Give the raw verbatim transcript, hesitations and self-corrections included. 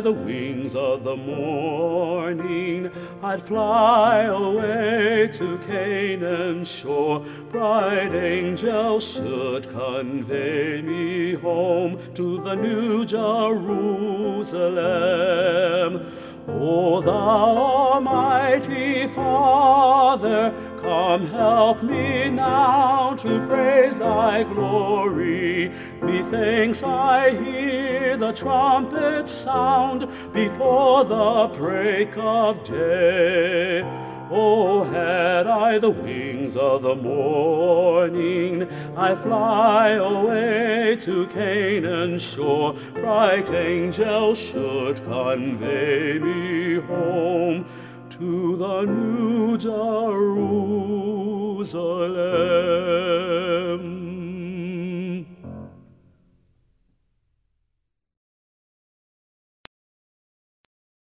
the wings of the morning, I'd fly away to Canaan's shore. Bright angels should convey me home to the New Jerusalem. O thou Almighty Father, come help me now to praise thy glory. Methinks I hear the trumpet sound before the break of day. Oh, had I the wings of the morning, I'd fly away to Canaan's shore. Bright angels should convey me home to the New Jerusalem.